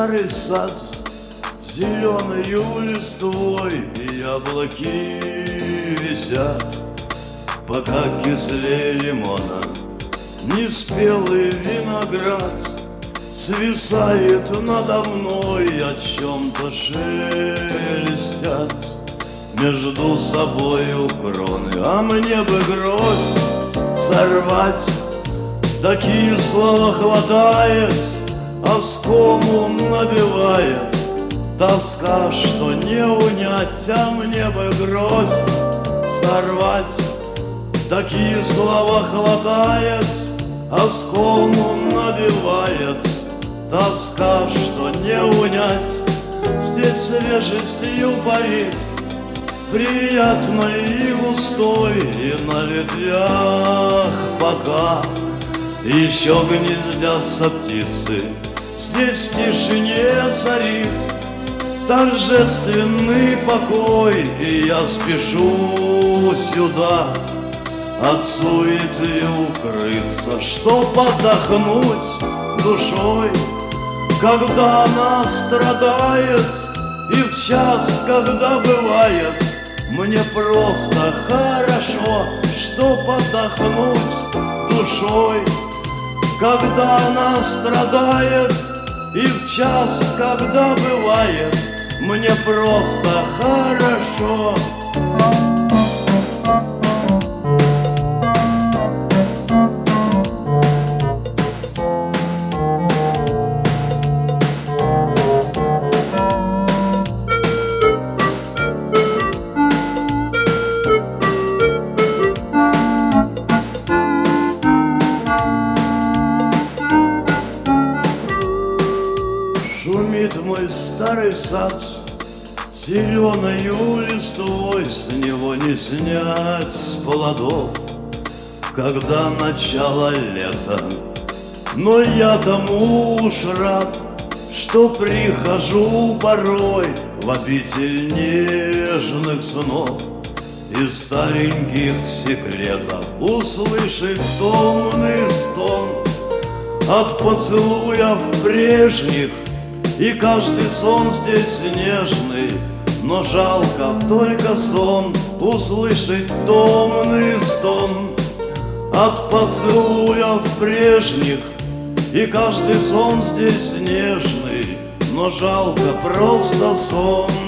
старый сад зеленою листвой, и яблоки висят, пока кислее лимона неспелый виноград свисает надо мной, о чем-то шелестят между собою кроны. А мне бы гроздь сорвать, такие слова хватает, оскому набивает тоска, что не унять. А мне бы гроздь сорвать, такие слова хватает, оскому набивает тоска, что не унять. Здесь свежестью парит, приятной и густой, и на ветвях пока еще гнездятся птицы. Здесь в тишине царит торжественный покой, и я спешу сюда от суеты укрыться, чтоб отдохнуть душой, когда она страдает, и в час, когда бывает мне просто хорошо, чтоб отдохнуть душой, когда она страдает, и в час, когда бывает мне просто хорошо. Шумит мой старый сад зеленою листвой, с него не снять плодов, когда начало лета. Но я тому уж рад, что прихожу порой в обитель нежных снов и стареньких секретов услышать томный стон от поцелуев прежних. И каждый сон здесь нежный, но жалко только сон услышать томный стон от поцелуев прежних. И каждый сон здесь нежный, но жалко просто сон.